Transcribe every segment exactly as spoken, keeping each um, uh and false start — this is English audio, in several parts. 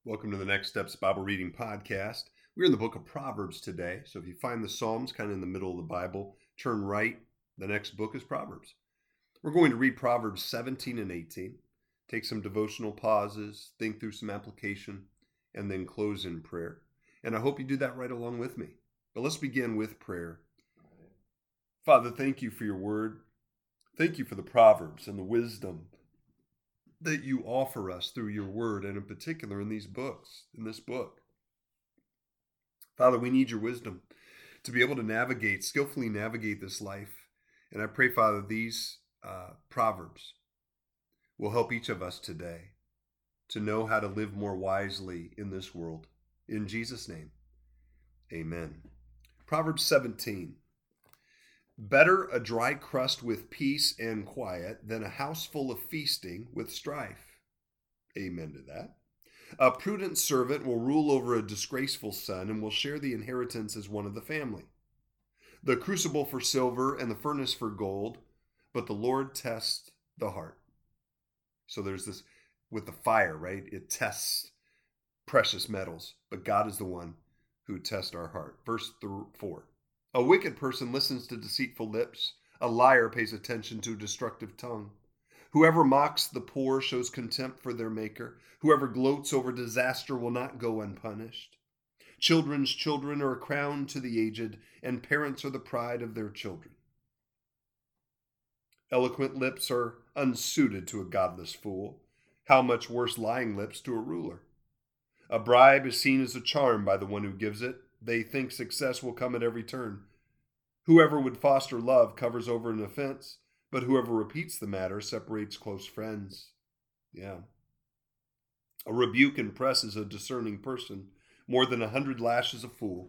Welcome to the Next Steps Bible Reading Podcast. We're in the book of Proverbs today. So if you find the Psalms kind of in the middle of the Bible, turn right. The next book is Proverbs. We're going to read Proverbs seventeen and eighteen, take some devotional pauses, think through some application, and then close in prayer. And I hope you do that right along with me. But let's begin with prayer. Father, thank you for your word. Thank you for the Proverbs and the wisdom that you offer us through your word, and in particular in these books, in this book. Father, we need your wisdom to be able to navigate, skillfully navigate this life. And I pray, Father, these uh, Proverbs will help each of us today to know how to live more wisely in this world. In Jesus' name, amen. Proverbs seventeen. Better a dry crust with peace and quiet than a house full of feasting with strife. Amen to that. A prudent servant will rule over a disgraceful son and will share the inheritance as one of the family. The crucible for silver and the furnace for gold, but the Lord tests the heart. So there's this with the fire, right? It tests precious metals, but God is the one who tests our heart. Verse four. A wicked person listens to deceitful lips. A liar pays attention to a destructive tongue. Whoever mocks the poor shows contempt for their maker. Whoever gloats over disaster will not go unpunished. Children's children are a crown to the aged, and parents are the pride of their children. Eloquent lips are unsuited to a godless fool. How much worse lying lips to a ruler? A bribe is seen as a charm by the one who gives it. They think success will come at every turn. Whoever would foster love covers over an offense, but whoever repeats the matter separates close friends. Yeah. A rebuke impresses a discerning person more than a hundred lashes a fool.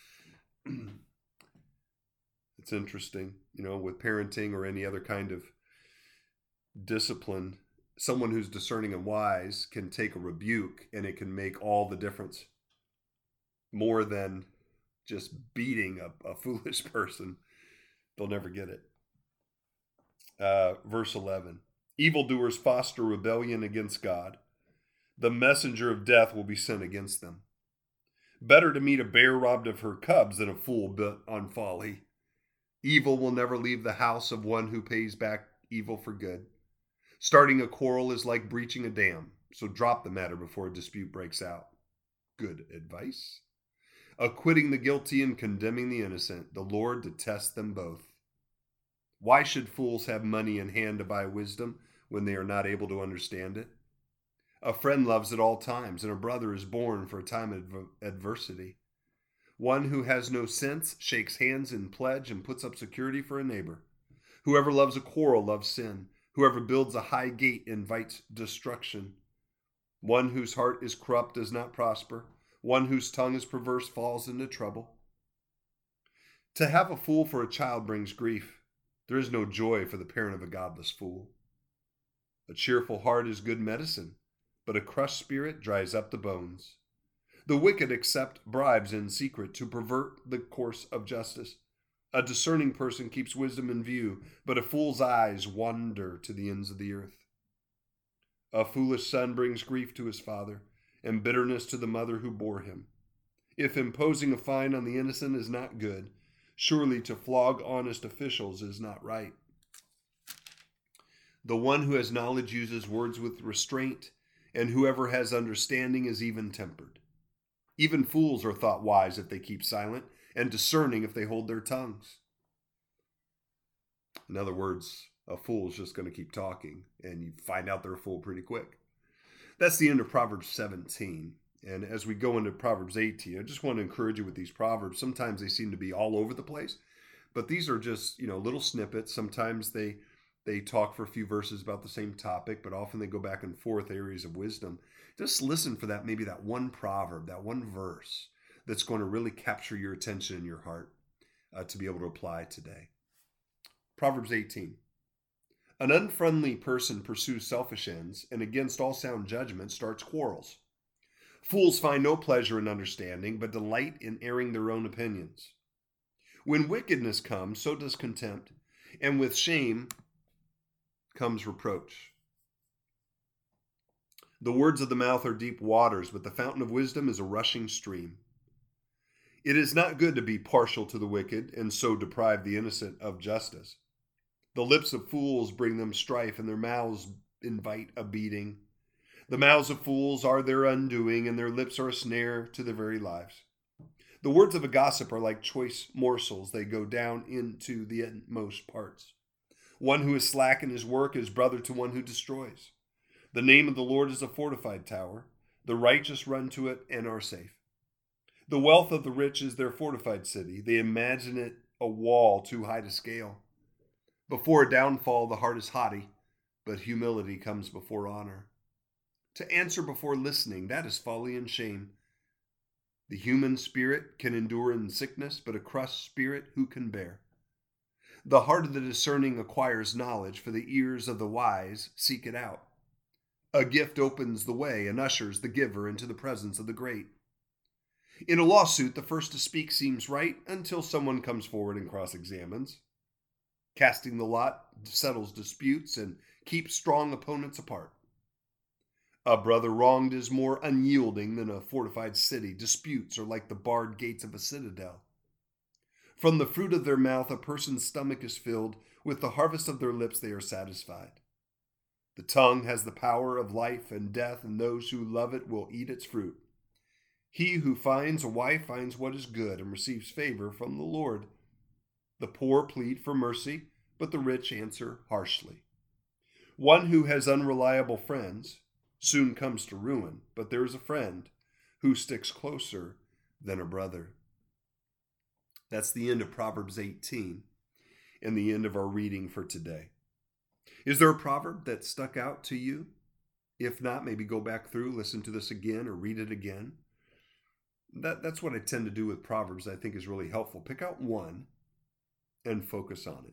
It's interesting, you know, with parenting or any other kind of discipline, someone who's discerning and wise can take a rebuke and it can make all the difference. More than just beating a, a foolish person. They'll never get it. Uh, verse eleven. Evildoers foster rebellion against God. The messenger of death will be sent against them. Better to meet a bear robbed of her cubs than a fool bent on folly. Evil will never leave the house of one who pays back evil for good. Starting a quarrel is like breaching a dam, so drop the matter before a dispute breaks out. Good advice. Acquitting the guilty and condemning the innocent, the Lord detests them both. Why should fools have money in hand to buy wisdom when they are not able to understand it? A friend loves at all times, and a brother is born for a time of adversity. One who has no sense shakes hands in pledge and puts up security for a neighbor. Whoever loves a quarrel loves sin. Whoever builds a high gate invites destruction. One whose heart is corrupt does not prosper. One whose tongue is perverse falls into trouble. To have a fool for a child brings grief. There is no joy for the parent of a godless fool. A cheerful heart is good medicine, but a crushed spirit dries up the bones. The wicked accept bribes in secret to pervert the course of justice. A discerning person keeps wisdom in view, but a fool's eyes wander to the ends of the earth. A foolish son brings grief to his father, and bitterness to the mother who bore him. If imposing a fine on the innocent is not good, surely to flog honest officials is not right. The one who has knowledge uses words with restraint, and whoever has understanding is even-tempered. Even fools are thought wise if they keep silent, and discerning if they hold their tongues. In other words, a fool is just going to keep talking, and you find out they're a fool pretty quick. That's the end of Proverbs seventeen. And as we go into Proverbs eighteen, I just want to encourage you with these Proverbs. Sometimes they seem to be all over the place, but these are just, you know, little snippets. Sometimes they they talk for a few verses about the same topic, but often they go back and forth areas of wisdom. Just listen for that, maybe that one proverb, that one verse that's going to really capture your attention and your heart uh, to be able to apply today. Proverbs eighteen. An unfriendly person pursues selfish ends, and against all sound judgment starts quarrels. Fools find no pleasure in understanding, but delight in airing their own opinions. When wickedness comes, so does contempt, and with shame comes reproach. The words of the mouth are deep waters, but the fountain of wisdom is a rushing stream. It is not good to be partial to the wicked and so deprive the innocent of justice. The lips of fools bring them strife, and their mouths invite a beating. The mouths of fools are their undoing, and their lips are a snare to their very lives. The words of a gossip are like choice morsels. They go down into the inmost parts. One who is slack in his work is brother to one who destroys. The name of the Lord is a fortified tower. The righteous run to it and are safe. The wealth of the rich is their fortified city. They imagine it a wall too high to scale. Before a downfall, the heart is haughty, but humility comes before honor. To answer before listening, that is folly and shame. The human spirit can endure in sickness, but a crushed spirit who can bear? The heart of the discerning acquires knowledge, for the ears of the wise seek it out. A gift opens the way and ushers the giver into the presence of the great. In a lawsuit, the first to speak seems right until someone comes forward and cross-examines. Casting the lot settles disputes and keeps strong opponents apart. A brother wronged is more unyielding than a fortified city. Disputes are like the barred gates of a citadel. From the fruit of their mouth a person's stomach is filled. With the harvest of their lips they are satisfied. The tongue has the power of life and death, and those who love it will eat its fruit. He who finds a wife finds what is good and receives favor from the Lord. The poor plead for mercy, but the rich answer harshly. One who has unreliable friends soon comes to ruin, but there is a friend who sticks closer than a brother. That's the end of Proverbs eighteen and the end of our reading for today. Is there a proverb that stuck out to you? If not, maybe go back through, listen to this again, or read it again. That, that's what I tend to do with Proverbs. I think is really helpful. Pick out one and focus on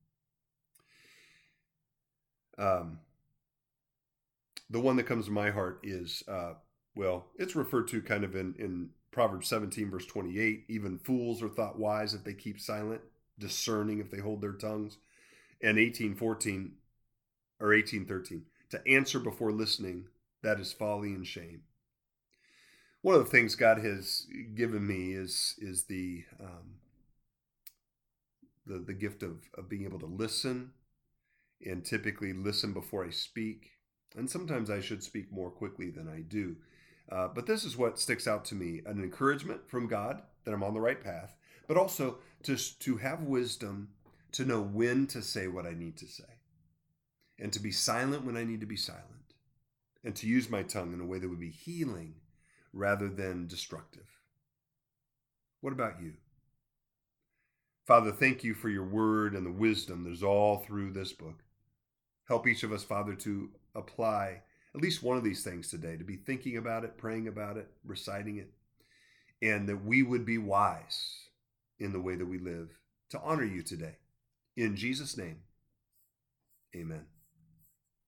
it. Um, the one that comes to my heart is, uh, well, it's referred to kind of in, in Proverbs seventeen, verse twenty-eight. Even fools are thought wise if they keep silent, discerning if they hold their tongues. And eighteen fourteen, or eighteen thirteen, to answer before listening, that is folly and shame. One of the things God has given me is is the um, the the gift of, of being able to listen, and typically listen before I speak. And sometimes I should speak more quickly than I do. Uh, but this is what sticks out to me: an encouragement from God that I'm on the right path, but also to to have wisdom to know when to say what I need to say, and to be silent when I need to be silent, and to use my tongue in a way that would be healing rather than destructive. What about you? Father, thank you for your word and the wisdom that's all through this book. Help each of us, Father, to apply at least one of these things today, to be thinking about it, praying about it, reciting it, and that we would be wise in the way that we live to honor you today. In Jesus' name, amen.